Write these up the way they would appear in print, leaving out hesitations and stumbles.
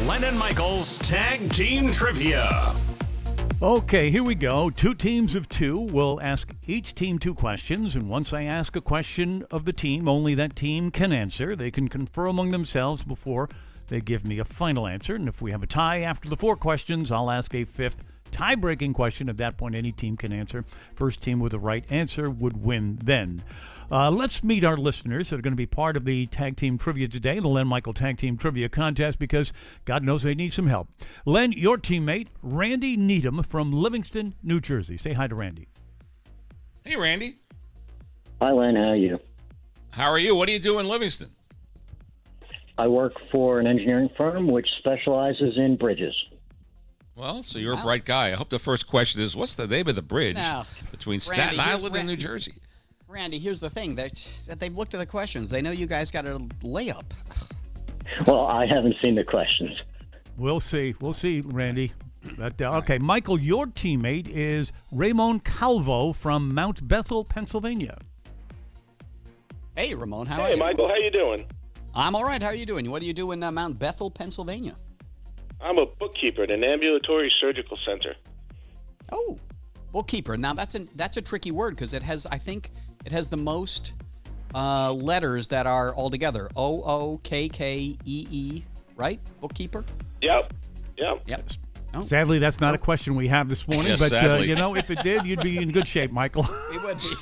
Len and Michael's Tag Team Trivia. Okay, here we go. 2 teams of 2. We'll ask each team 2 questions, and once I ask a question of the team, only that team can answer. They can confer among themselves before they give me a final answer, and if we have a tie after the 4 questions, I'll ask a 5th tie-breaking question. At that point, any team can answer. First team with the right answer would win then. Let's meet our listeners that are going to be part of the Tag Team Trivia today, the Len Michael Tag Team Trivia Contest, because God knows they need some help. Len, your teammate, Randy Needham from Livingston, New Jersey. Say hi to Randy. Hey, Randy. Hi, Len. How are you? How are you? What do you do in Livingston? I work for an engineering firm which specializes in bridges. Well, so you're a bright guy. I hope the first question is, what's the name of the bridge between Staten Island and New Jersey? Randy, here's the thing. They've looked at the questions. They know you guys got a layup. Well, I haven't seen the questions. We'll see. We'll see, Randy. But, okay, Michael, your teammate is Ramon Calvo from Mount Bethel, Pennsylvania. Hey, Ramon, how are you? Hey, Michael, how you doing? I'm all right. How are you doing? What do you do in Mount Bethel, Pennsylvania? I'm a bookkeeper at an ambulatory surgical center. Oh, bookkeeper. Now, that's a tricky word because I think it has the most letters that are all together. O-O-K-K-E-E, right? Bookkeeper? Yep. Oh. Sadly, that's not a question we have this morning, Yes, but sadly. if it did, you'd be in good shape, Michael. We would be.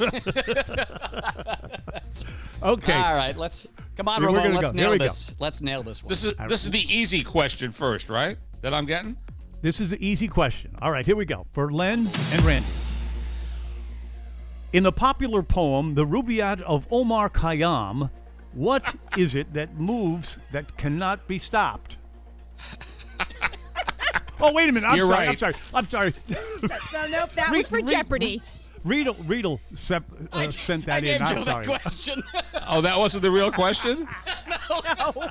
Okay. All right, come on, We're Ramon. gonna Let's go. nail Here we this. Let's nail this one. This is the easy question first, right? That I'm getting? This is an easy question. All right, here we go. For Len and Randy. In the popular poem, The Rubaiyat of Omar Khayyam, what is it that moves that cannot be stopped? Oh, wait a minute. I'm You're sorry. right. I'm sorry. No, that was for Jeopardy. Riedel sent that in. I'm the sorry. question. Oh, that wasn't the real question? No.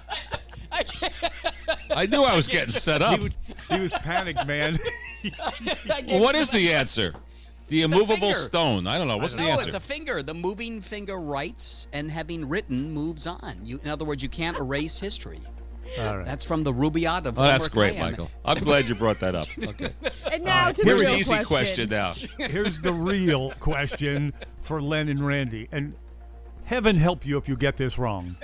I knew I was getting set up. He was panicked, man. Well, what is the answer? The immovable finger. stone. I don't know. What's the No, answer? it's a finger. The moving finger writes, and having written moves on. In other words, you can't erase history. All right. That's from the Rubaiyat of Oh, that's Omar great, Khayyam. Michael. I'm glad you brought that up. Okay. And now to the Here's real the easy question now. Here's the real question for Len and Randy. And heaven help you if you get this wrong.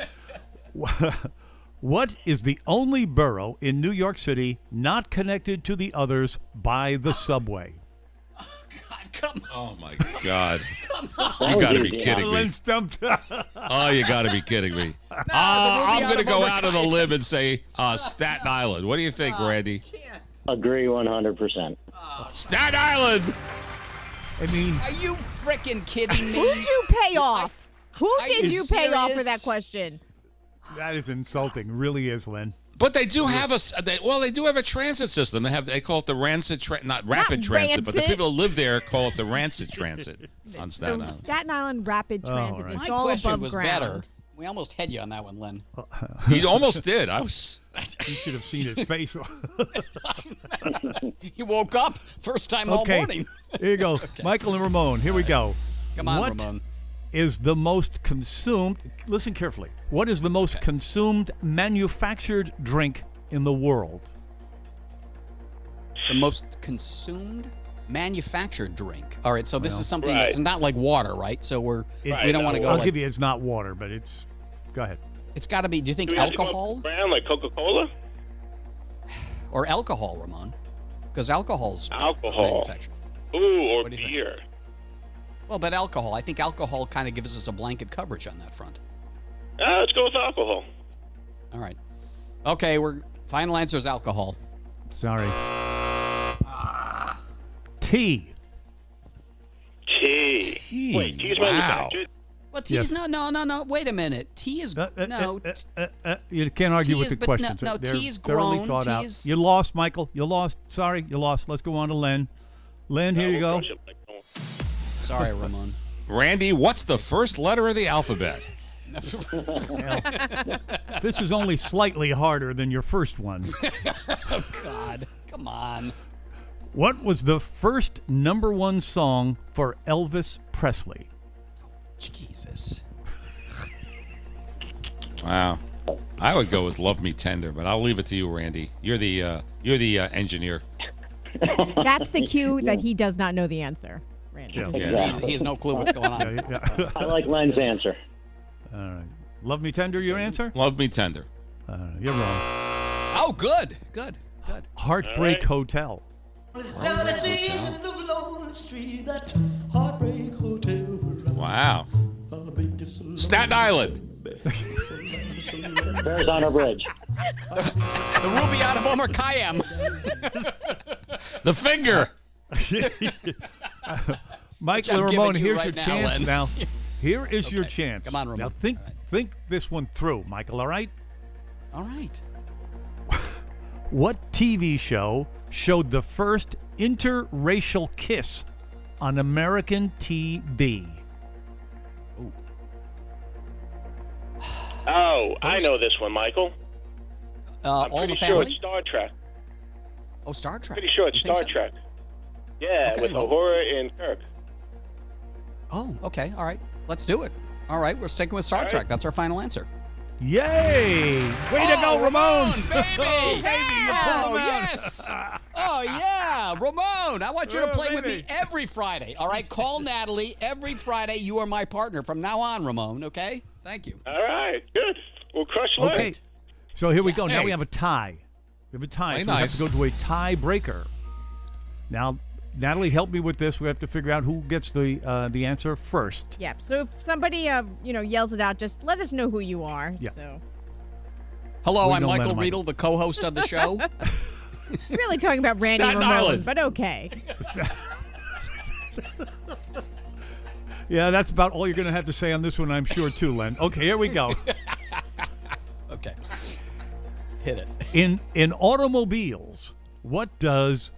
What is the only borough in New York City not connected to the others by the subway? Come on. Oh, my God. You got to be kidding me. Len stumped. Oh, you got to be kidding me. I'm going to go out on a limb and say Staten Island. What do you think, Randy? Agree 100%. Staten Island! I mean, Are you freaking kidding me? Who'd you pay off? Who Are did you you pay off for serious? that question? that is insulting. Really is, Len. But they do have they do have a transit system. They call it the Rancid, not Rapid Transit, but the rancid. people who live there call it the Rancid Transit on Staten The Island. Staten Island Rapid Transit. right. It's My all question above was ground. better. We almost had you on that one, Len. He almost did. I was. You should have seen his face. He woke up first time all morning. Here you go. Michael and Ramon. Here we go. Come on, What Ramon. is the most consumed, listen carefully, what is the most consumed manufactured drink in the world? The most consumed manufactured drink. All right, so this is something Right. that's not like water, right? So we It's- don't want to go I'll like, give you, it's not water, but it's, go ahead. it's got to be, do you think Do we have to go alcohol brand like Coca-Cola? or alcohol, Ramon? Because alcohol's Alcohol. manufactured. Ooh, or What do you think? beer. Well, but alcohol, I think alcohol kind of gives us a blanket coverage on that front. Let's go with alcohol. All right. Okay, final answer is alcohol. Sorry. Tea. Tea. Wait, tea's Wow. manufactured? Well, tea's Yes. no. Wait a minute. Tea is You can't argue Tea with is- the but questions. no, They're tea's thoroughly grown, thought out. tea's- You lost, Michael. You lost. Sorry, you lost. Let's go on to Len. Len, here you go. Sorry, Ramon. Randy, what's the first letter of the alphabet? This is only slightly harder than your first one. God, come on. What was the first #1 song for Elvis Presley? Jesus. Wow. I would go with Love Me Tender, but I'll leave it to you, Randy. You're the engineer. That's the cue that he does not know the answer. Randy. Yeah. Just- Yeah. He has no clue what's going on. Yeah. I like Len's answer. All right. Love Me Tender, your answer? Love Me Tender. You're wrong. Oh, good. Heartbreak All right. Hotel. Wow. Staten Island. Verrazano Bridge. The Ruby out of Omar Khayyam. The Finger. Mike I'm Ramon, giving you here's right your now, chance Len. now. Here is your chance. Come on, Ramon. Now think this one through, Michael, all right? All right. What TV show showed the first interracial kiss on American TV? Oh, I know this one, Michael. I'm All pretty the sure family. it's Star Trek. Oh, Star Trek. Pretty sure it's You think Star so? Trek. Yeah, Okay, with well- Uhura and Kirk. Oh, okay. All right. Let's do it. All right. We're sticking with Star All right. Trek. That's our final answer. Yay! Way to go, Ramon! Baby! Oh, baby, you pulled Oh, him out. yes! Oh, yeah! Ramon, I want you to Oh, play with baby. me every Friday. All right? Call Natalie every Friday. You are my partner from now on, Ramon, okay? Thank you. All right, good. We'll crush Len. Okay, so here we go. Now Hey. we have a tie. We have a tie, Play so we have nice. to go to a tiebreaker. Now, Natalie, help me with this. We have to figure out who gets the answer first. Yeah. So if somebody yells it out, just let us know who you are. Yeah. So Hello, We I'm don't let Michael him Riedel, the co-host of the show. really talking about Randy Staten Ramon, Island. but okay. Yeah, that's about all you're going to have to say on this one, I'm sure, too, Len. Okay, here we go. Okay. Hit it. In automobiles, what does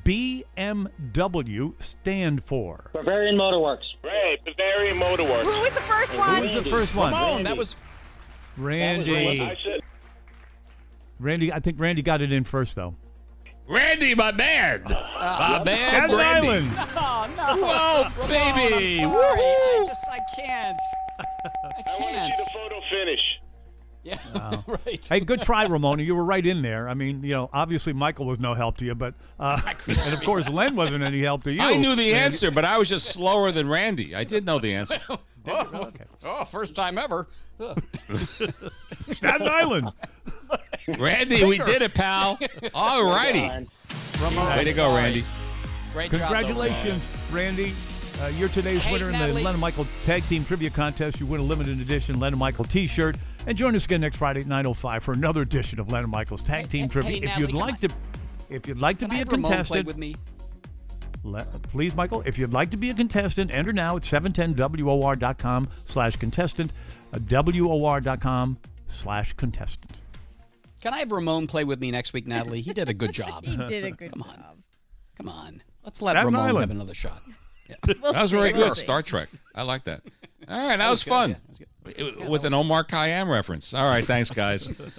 BMW stand for? Bavarian Motorworks. Right, Bavarian Motorworks. Who was the first one? Who's the first one? Ramon, that was... Randy. I said, Randy, I think Randy got it in first, though. Randy, my man. My man, Staten Randy. Island. Oh, no. Whoa, Ramon, baby. I'm sorry. I can't. I I want to can't. see the photo finish. Yeah, right. Hey, good try, Ramona. You were right in there. I mean, obviously Michael was no help to you, but and of course Len wasn't any help to you. I knew the answer, but I was just slower than Randy. I did know the answer. Oh, first time ever. Staten Island. Randy, we did it, pal. All righty. Way to go, Sorry. Randy. Great job. though, Congratulations, Randy. You're today's Hey, winner in the Natalie. Len and Michael Tag Team Trivia Contest. You win a limited edition Len and Michael T-shirt. And join us again next Friday at 9:05 for another edition of Len and Michael's Tag Team Trivia. hey, if Natalie, you'd like to, if you'd like to Can be I a have Ramon play contestant, with me? please, Michael, if you'd like to be a contestant, enter now at 710WOR.com/contestant, WOR.com/contestant. Can I have Ramon play with me next week, Natalie? He did a good job. He did a good Come on. job. Come on. Let's let Staten Ramon Island. have another shot. We'll That was see, very we'll good. see. Star Trek. I like that. All right, that was good, fun. yeah, that was good. With an Omar Khayyam reference. All right, thanks, guys.